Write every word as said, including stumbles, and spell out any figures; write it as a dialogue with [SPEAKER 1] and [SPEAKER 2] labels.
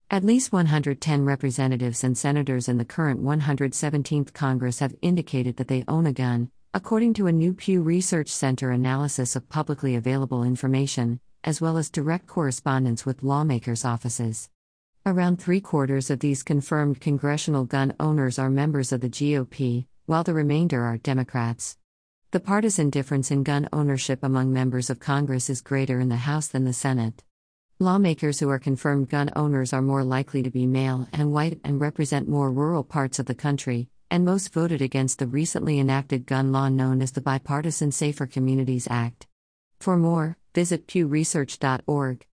[SPEAKER 1] At least one hundred ten representatives and senators in the current one hundred seventeenth Congress have indicated that they own a gun, according to a new Pew Research Center analysis of publicly available information, as well as direct correspondence with lawmakers' offices. Around three-quarters of these confirmed congressional gun owners are members of the G O P, while the remainder are Democrats. The partisan difference in gun ownership among members of Congress is greater in the House than the Senate. Lawmakers who are confirmed gun owners are more likely to be male and white and represent more rural parts of the country, and most voted against the recently enacted gun law known as the Bipartisan Safer Communities Act. For more, visit pew research dot org.